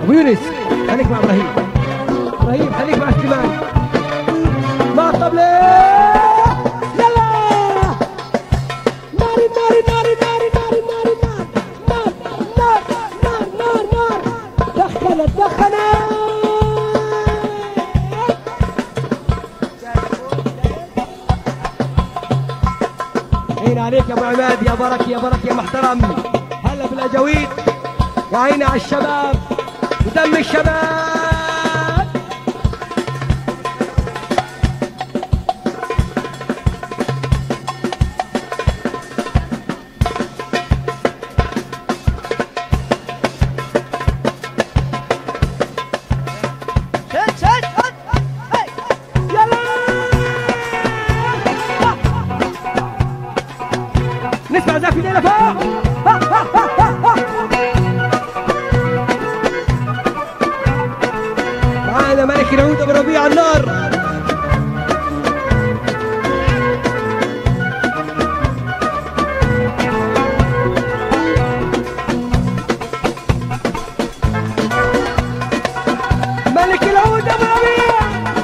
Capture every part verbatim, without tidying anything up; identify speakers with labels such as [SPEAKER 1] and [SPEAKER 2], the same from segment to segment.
[SPEAKER 1] ابو يونس خليك مع ابراهيم. ابراهيم خليك مع سليمان مع الطبلة. يلا ناري ناري ناري ناري ناري ناري نار نار نار نار نار دخنت دخنت. عين عليك يا ابو عماد، يا برك يا برك يا محترم. هلا بالاجاويد، يا عيني على الشباب ودم الشباب. نسمع زاف ايدينا فوق. معانا ملك العود ابو ربيع النار. ملك العود ابو ربيع.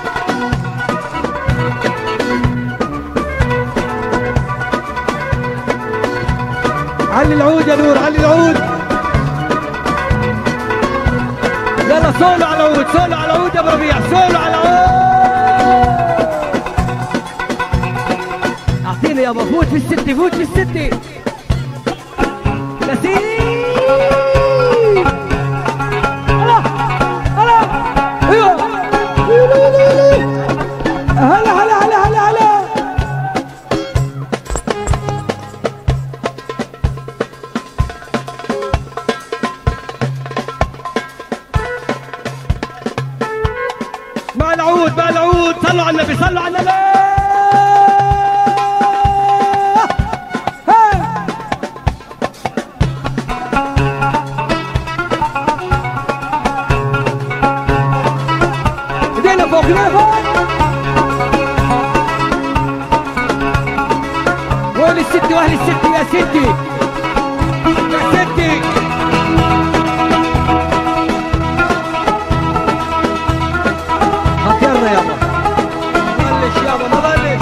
[SPEAKER 1] علي العود يا نور، علي العود. يلا سولو على العود، سولو على العود يا ابو ربيع، سولو على العود. اعطيني يابا، فوت في الستة، فوت في الستة. نسيم هلا هلا ايوه هلا هلا هلا هلا هلا. مع العود مع العود. صلوا على النبي، صلوا على النبي. ايدينا فوق، ايدينا فوق. وين الستي واهل الستي يا ستي يا ستي. يلا يابا بلش يابا، ما بلش.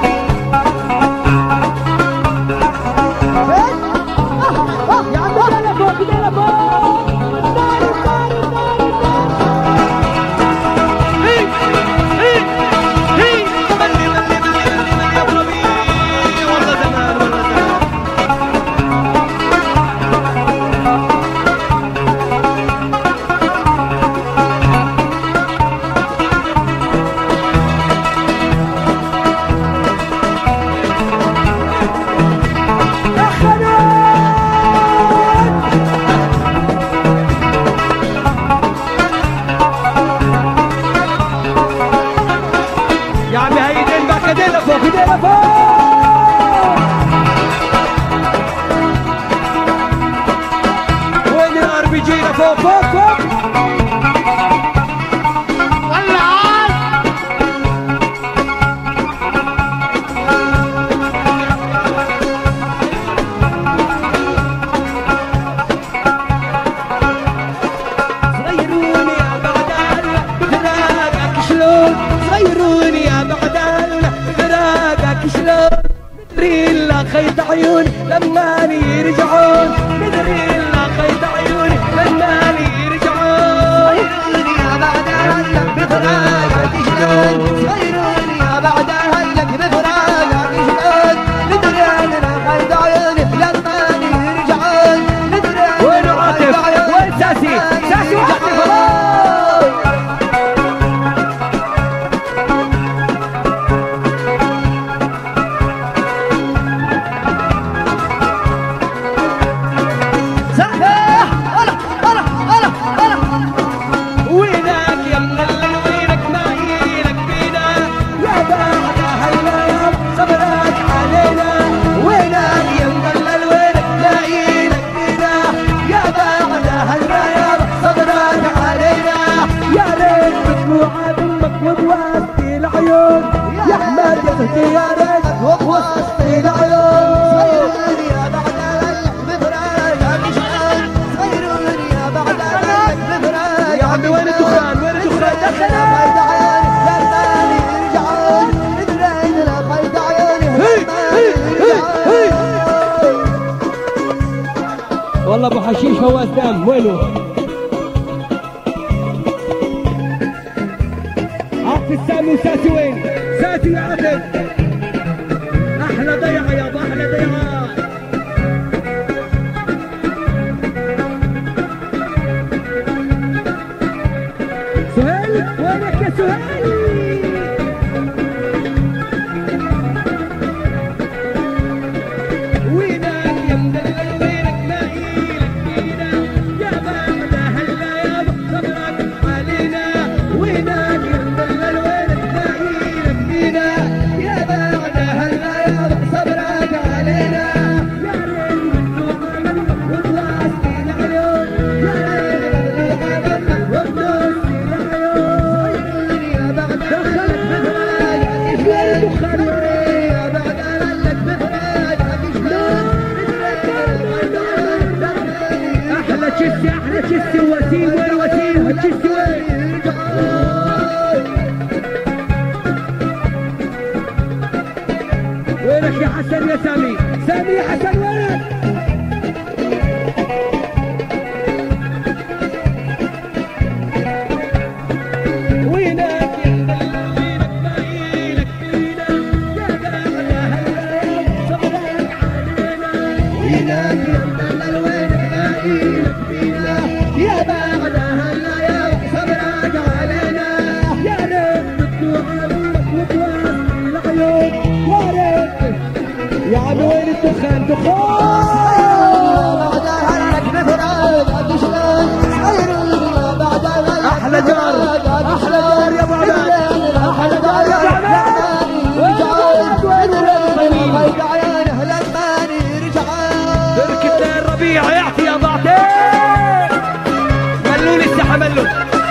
[SPEAKER 1] يا عم ايدينا فوق، ايدينا فوق. ناري ناري ناري ناري. هي هي هي بلي بلي بلي بلي يا ابو ربيع. والله زمان والله زمان. يا عمي هاي ايدين بقى، ايدينا فوق، ايدينا فوق. وين الار بي جي؟ فوق فوق فوق. ولعان. صغيروني يا بعدال فراقك شلون، صغيروني يا بعدال فراقك شلون. مدري الا خيط عيون لما يرجعون، مدري الا خيط عيون لما يرجعون. صغيروني يا بعدال بفراقك شلون، صغيروني يا بعدال بفراقك شلون. مدري الا خيط عيون لما يرجعون، مدري الا. وين عاطف؟ وين ساسي؟ ساسي وعاطف. وينك يا مدلل، وينك ما يلك بيدك. الله ابو حشيش فواز دام وينه؟ عاطف السامي وساسي وين؟ ساسي يا عاطف احلى ضيعه يابا احلى ضيعه. سهيل وينك يا سهيل؟ وينك يا حسن يا سامي؟ سامي يا حسن وينك؟ وينك يا مدلل وينك فينا يا باعنا هلا صبرك علينا. وينك يا مدلل وينك فينا يا باعنا هلا يا صبرك علينا. يا ريت تدوع وتواسي العيون يا ريت يا عم وين الدخان دخان بعدها لك بفراق شلون بعدها احلى جار احلى جار يا ابو عباد احلى جار يا ابو عباد رجعت وين الربيع عيانه لما رجعت بركة الربيع يعطي يا ضعتين ملوا لي الساحه ملوا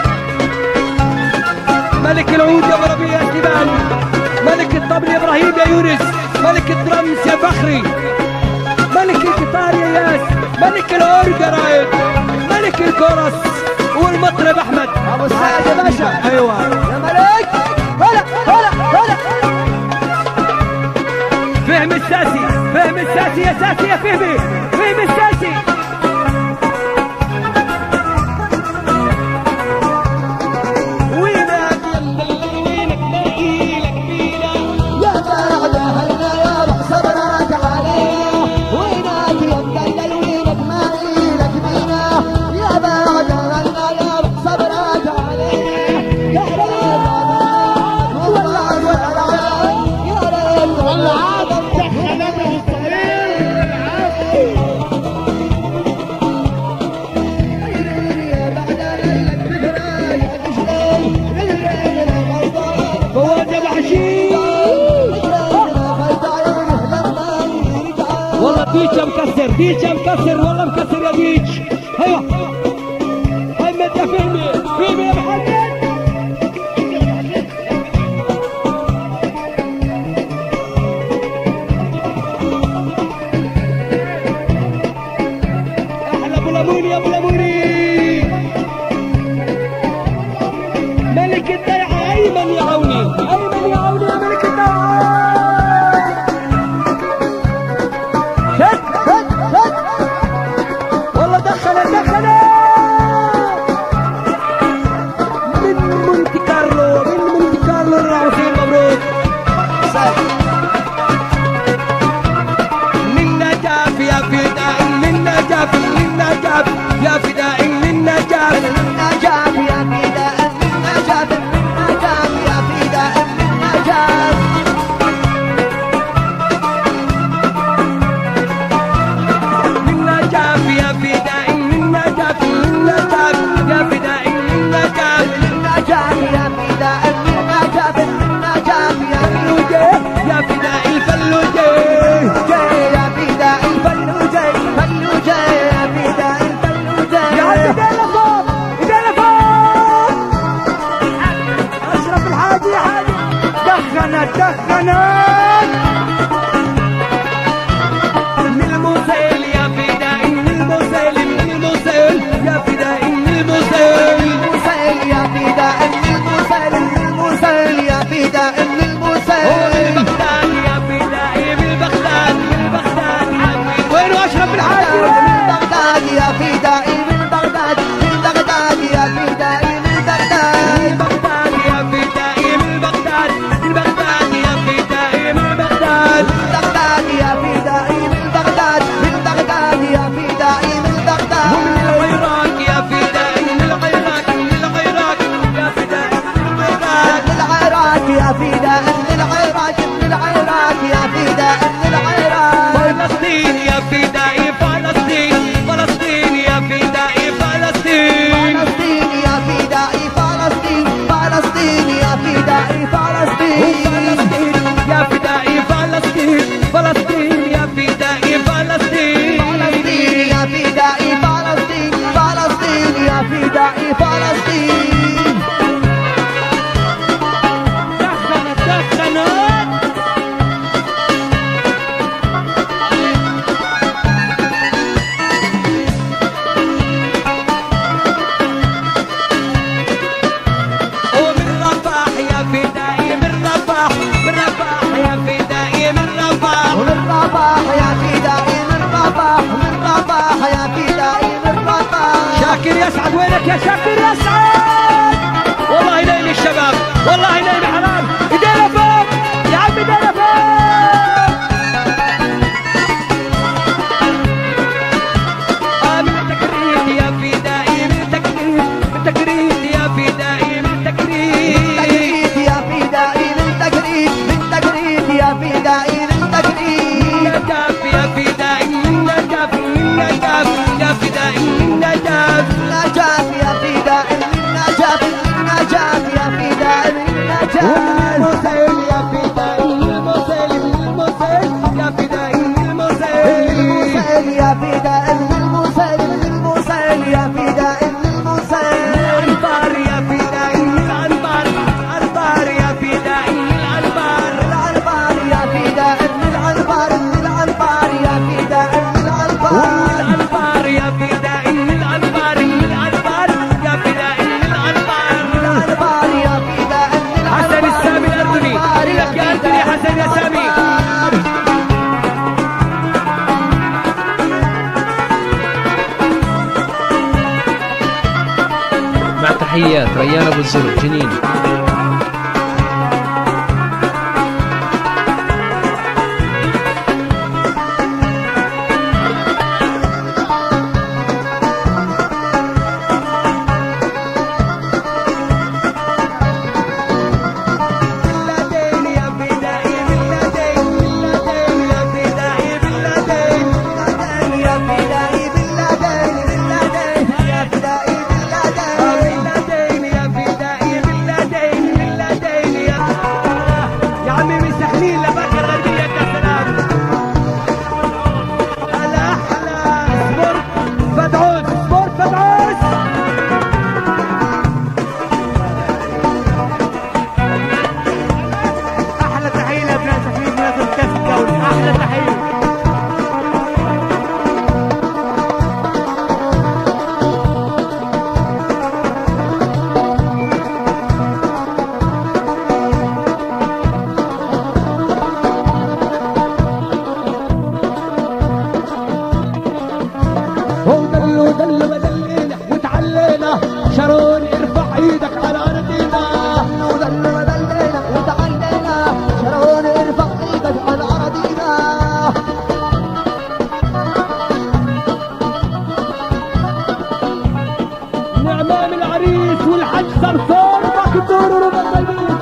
[SPEAKER 1] ملك العود يا ابو ربيع يا سيبان ملك الطبل يا ابراهيم يا يونس ملك الدرمز يا فخري ملك الجيتار يا ياس ملك الاورجا رايد ملك الكورس والمطرب احمد ابو سعد يا باشا. ايوه يا ملك هلا هلا هلا فهم الساسي فهم الساسي يا ساسي يا فهمي فهم الساسي. ديتش مكسر ديتش مكسر والله مكسر يا ديتش. ايوه محمد يا فهمي فهمي يا محمد. احلى ابو لموني يا ابو لموني ملك الدلع ايمن يا عوني ايمن يا عوني يا ملك الدلع. والله دخلت دخلت من مونتي كارلو من مونتي كارلو الرعوسين مبروك. من نجاف يا فداء من نجاف من نجاف يا فداء من نجاف من نجاف يا فداء من نجاف من نجاف يا فداء من نجاف. من نجاف يا فداء من نجاف من نجاف يا فداء من نجاف من نجاف يا فداء من نجاف من نجاف يا فلوجي يا فداء الفلوجي يا فداء الفلوجي فلوجي يا فداء الفلوجي. يا عم ايدينا فوق ايدينا فوق اشرف الحاجي حاجي دخنت دخنت من الموسيل يا فداء من الموسيل من الموسيل يا فداء من الموسيل يا فداء من الموسيل من الموسيل يا فداء من الموسيل بالبغداد يا فداء بالبغداد بالبغداد. وين اشرف الحاجي بالبغداد يا لك يا شاكر يا سعد. والله نايم الشباب، والله نايم حرام. ايدينا فوق يا عم، ايدينا فوق. آه من التكريم يا فدائي، من التكريم، من التكريم يا فدائي، من التكريم
[SPEAKER 2] يا فدائي، من تكريم، من تكريم يا فدائي، من تكريم.
[SPEAKER 1] نجاف يا فدائي، نجاف، نجاف يا فدائي، نجاف،
[SPEAKER 2] نجاف يا فدائي، نجاف، نجاف يا فدائي، نجاف.
[SPEAKER 1] المسيل يا فدائي، المسيل، المسيل يا فدائي، المسيل،
[SPEAKER 2] المسيل يا فدائي، المسيل، المسيل يا فدائي، المسيل.
[SPEAKER 1] الأنبار يا فدائي، الأنبار، الأنبار يا فدائي، الأنبار،
[SPEAKER 2] العنبر يا فدائي، العنبر، العنبر يا فدائي، العنبر.
[SPEAKER 1] الأنبار يا فدائي، الأنبار، الأنبار يا فدائي، الأنبار.
[SPEAKER 2] العنبر يا فدائي،
[SPEAKER 1] حسن السامي الأردني، لك يا أردني يا حسن يا سامي.
[SPEAKER 3] مع تحيات ريان ابو الزرق جنين.
[SPEAKER 1] باللدين يا فدائي، باللدين، باللدين يا فدائي، باللدين.
[SPEAKER 2] يا فدائي، باللدين، باللدين يا فدائي، باللدين.
[SPEAKER 1] باللدين يا فدائي، باللدين، باللدين يا يا عمي مسحنين لبكر غربية يا سلام. هلا أحلى سبورت فدعوس، سبورت فدعوس. أحلى تحية لأبناء تحرير مناسبة كأس الدوري، أحلى تحية. هو دلو دلو بدلينا وتعلينا، شارون ارفع ايدك على ارضنا.
[SPEAKER 2] ودلنا دلنا وتعلينا، شارون ارفع ايدك على اراضينا.
[SPEAKER 1] نعمام العريس والحج صرصور مقدور ومقدور.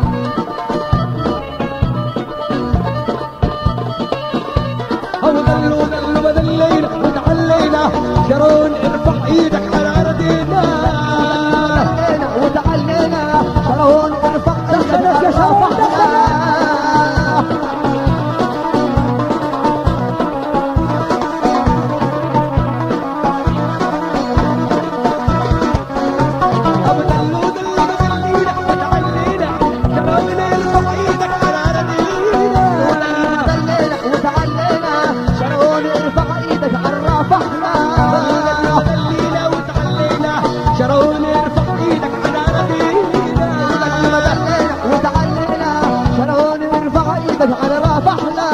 [SPEAKER 1] هو دلو دلو بدلينا وتعلينا، شارون ارفع ايدك على ارضنا.
[SPEAKER 2] دلنا وتعلينا، شارون ارفع ايدك
[SPEAKER 1] دخلك يا شافع،
[SPEAKER 2] على
[SPEAKER 1] أبو دلو دلو بدلينا وتعلينا، شارون ارفع ايدك على ارضنا.
[SPEAKER 2] دلنا وتعلينا، شارون ارفع ايدك على رافحنا.
[SPEAKER 1] دلينا وتعلينا، شارون ارفع ايدك على ارضنا.
[SPEAKER 2] وتعلمنا، شارون ارفع ايدك على رافحنا.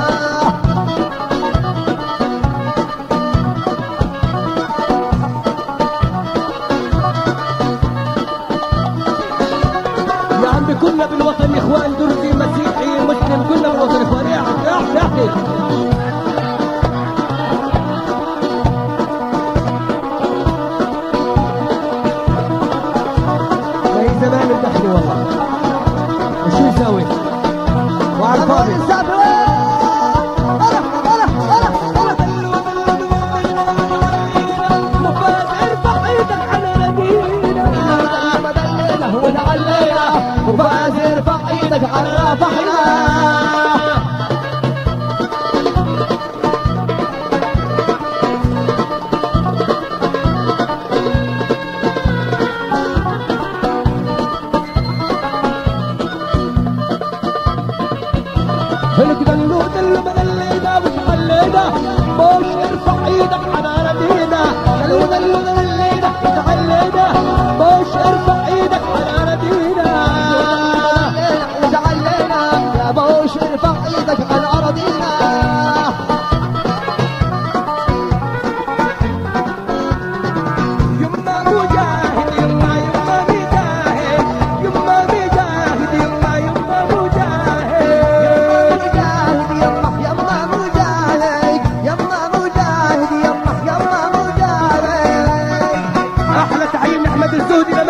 [SPEAKER 1] يا عمي كلنا بالوطن اخوان، درزي مسيحي مسلم، كلنا بالوطن اخوان. يا عم يا عم يا عم. ما هي زمان الدخل والله، وشو يسوي؟ وعلى الفاضي مفاز ارفع ايدك على نبينا.
[SPEAKER 2] وتعلمنا، وتعلمنا، وفاز ارفع ايدك على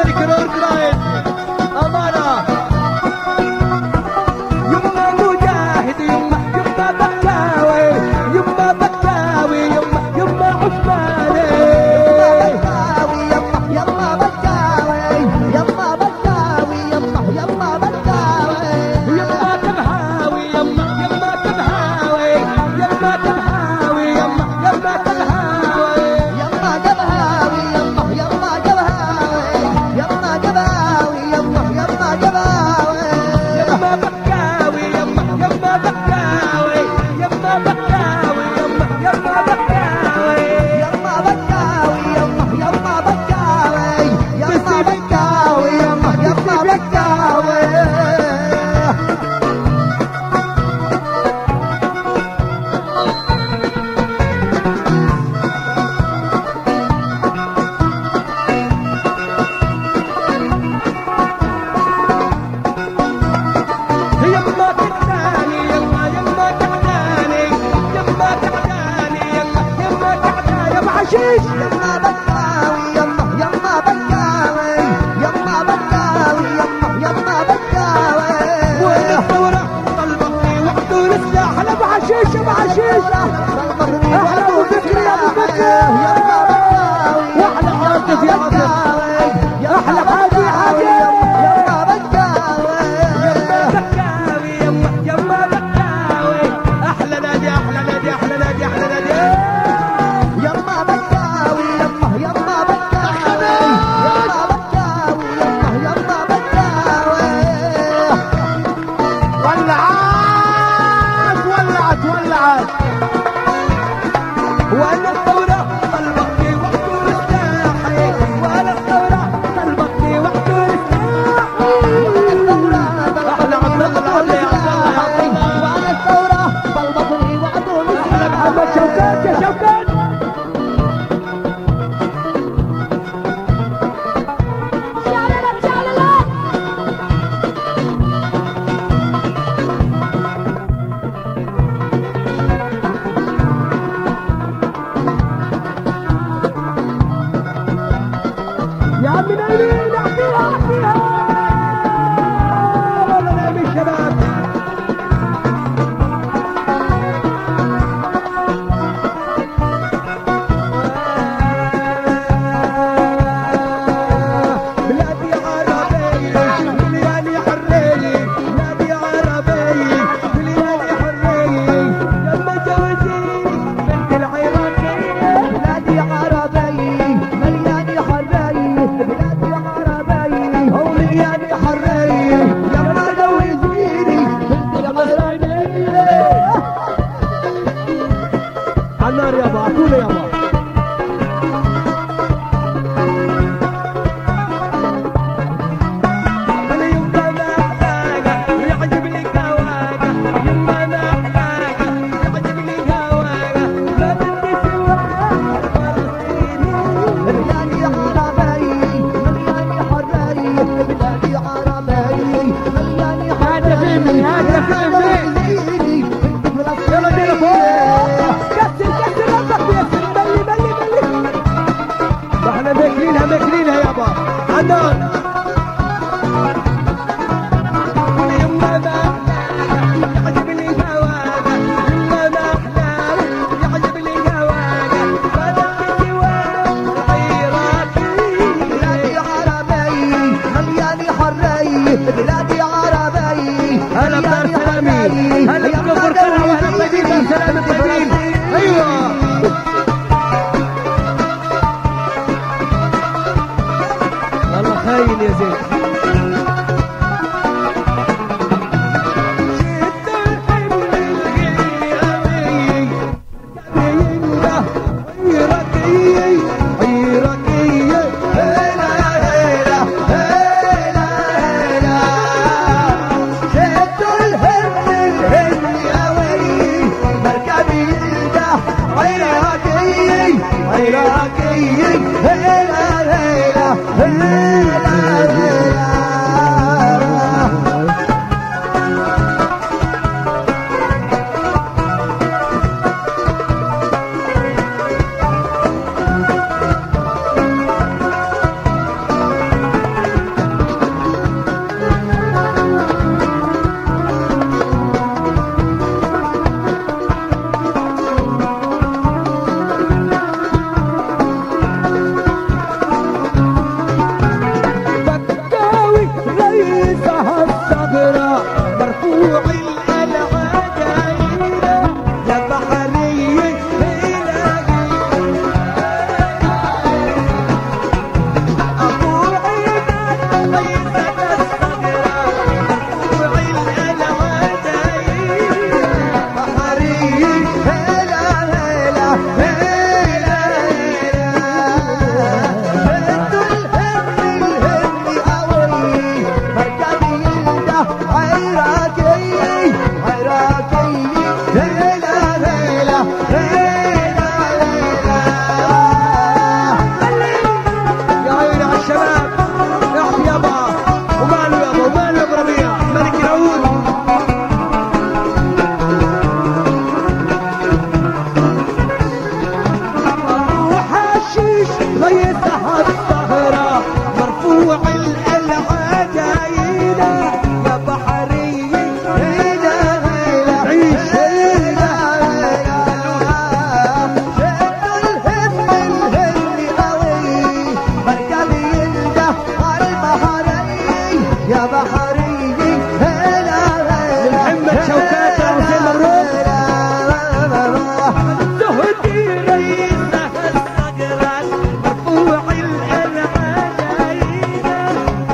[SPEAKER 1] تكرار كرايد أمانة يما مجاهد يما يما بكاوي يما بكاوي يما يما عثماني
[SPEAKER 2] يما بكاوي يما بكاوي يما يما بكاوي
[SPEAKER 1] يما تبهاوي يما يما تبهاوي يما تبهاوي يما يما تبهاوي
[SPEAKER 2] يما جبهاوي يما يما جبهاوي يما جبهاوي يما يما جبهاوي
[SPEAKER 1] يما بكاوي يما يما بكاوي يما بكاوي يما يما بكاوي
[SPEAKER 2] يما بكاوي يما يما بكاوي يما بكاوي يما يما بكاوي
[SPEAKER 1] يما تعداني يما يما تعداني يما تعداني يما يما تعداني يا حشيش
[SPEAKER 2] يما بكاوي يما يما بكاوي يما بكاوي يما يما بكاوي
[SPEAKER 1] والثورة طلبتني وحده السلاح انا ابو حشيش ابو حشيش احلى ابو بكر يا ابو بكر
[SPEAKER 2] يما بكاوي
[SPEAKER 1] واحلى عاطف يا عاطف احلى حاجي حاجي
[SPEAKER 2] يما بكاوي
[SPEAKER 1] يما بكاوي يما يما بكاوي احلى نادي احلى نادي احلى نادي احلى نادي
[SPEAKER 2] يما بكاوي يما يما بكاوي يما بكاوي يما يما بكاوي
[SPEAKER 1] ولعت ولعت ولعت وانا الثورة طلبتني وحده السلاحي وانا الثورة طلبتني وحده السلاحي احلى عبد الله يا عبد الله يا عبد الله
[SPEAKER 2] وانا الثورة طلبتني وعدوني
[SPEAKER 1] احلى محمد شوكات يا شوكات يا عمي نايمين احكيها احكيها والله نايمين الشباب بلادي عربي ملياني حرية بلادي عربي ملياني حرية لما جوزيني بنت العراقية
[SPEAKER 2] بلادي عربي ملياني حرية بلادي عربي
[SPEAKER 1] هو ملياني حرية
[SPEAKER 2] لما جوزيني بنت العربية
[SPEAKER 1] عالنار يابا عطولي يابا انا يما ما احلاقه ويعجبني هواقه يما ما احلاقه ويعجبني هواقه ما بدي سواها فلسطيني
[SPEAKER 2] بلادي عربي ملياني حرية بلادي عربي ملياني
[SPEAKER 1] هذا فيلمي هذا فيلمي يلا دينا فوق كسر كسر ربك ويسر بلي بلي بلي ما احنا ماكلينها ماكلينها يابا عالنار يما ما احلاها يعجبني هواها يما ما احلاها يعجبني هواها ما بدي سواها العراقي
[SPEAKER 2] بلادي عربي ملياني حرية بلادي عربي
[SPEAKER 1] هلا بدار سلامي هلا بكفر كلها وهلا طيبين دار سلامي طيبين ايوه والله خاين يا زين شد الحبل الغيابي كبينده عراقي عراقي هلا هلا هلا هلا
[SPEAKER 2] شد الهم الهنياوي مركبي ده
[SPEAKER 1] عراقي عراقي
[SPEAKER 2] هيلا هيلا هيلا هيلا
[SPEAKER 1] ويسحب ظهره مرفوع الألعاب جاينا يا بحري هيلا هيلا عيش هيلا هيلا
[SPEAKER 2] شد الهم الهم قوي مركبي ينده عالبحري يا بحري هلا هلا
[SPEAKER 1] محمد شوكات يا حسين مبروك زهدي رئيسه الصقران مرفوع الألعاب جاينا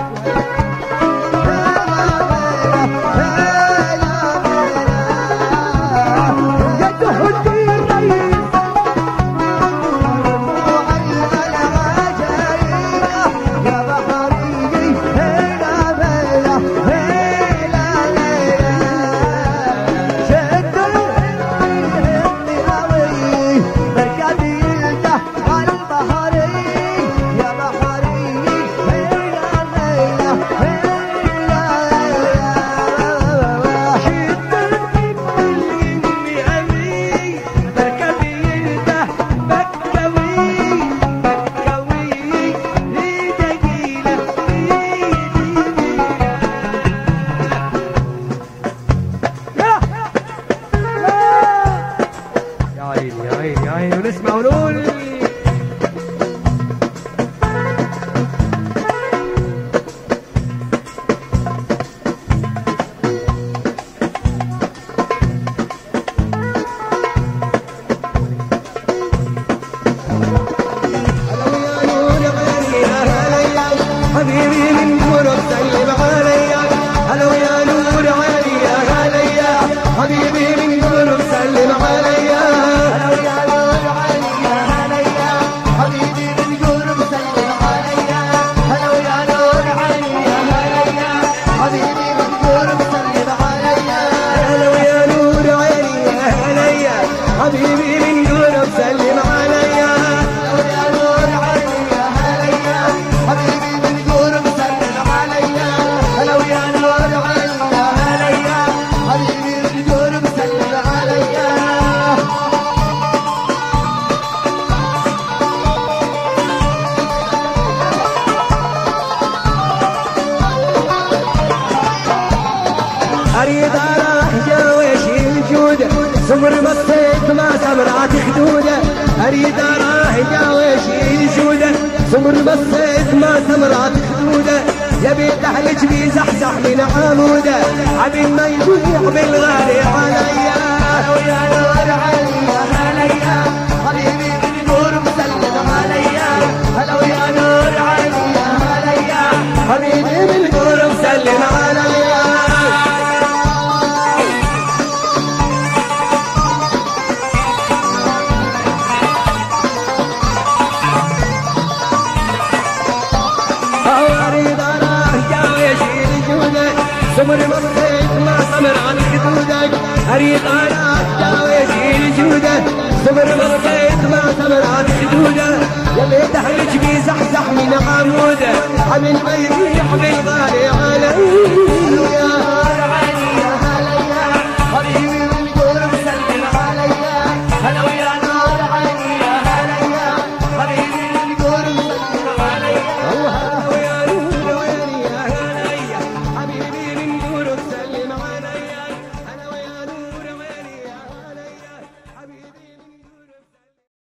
[SPEAKER 1] يا زهدي رئيسه ونسمع ونقول حبيبي من قرب سلم عليا هلا ويا نور عيني يا هليا حبيبي من قرب سلم عليا
[SPEAKER 2] هلا ويا نور عيني يا هليا حبيبي من قرب سلم عليا هلا ويا نور عيني يا هليا حبيبي من قرب سلم عليا
[SPEAKER 1] هلا ويا نور عيني يا هليا حبيبي من قرب سلم عليا
[SPEAKER 2] هلا ويا نور عيني يا هليا حبيبي من قرب سلم عليا هلا ويا نور عيني يا هليا حبيبي من قرب سلم عليا
[SPEAKER 1] اريد اروح جويش الجودة سمر بصيت ما سمرات خدودة اريد اروح جويش الجودة سمر بصيت ما سمرات خدودة يبي تحلج بي زحزح من عمودة عبي ما يضيع بالغالي عليا
[SPEAKER 2] ويا نور عيني يا هليا حبيبي من قرب سلم عليا هلا ويا نور عيني يا هليا
[SPEAKER 1] حبيبي من قرب سلم عليا اريد اروح جويش الجودة سمر بصيت ما سمر عن خدودك اريد اروح جويش الجودة سمر بصيت ما سمر عن خدودك يبي تحلج بي زحزح من عمودة حمل ما يريح بالغالي علي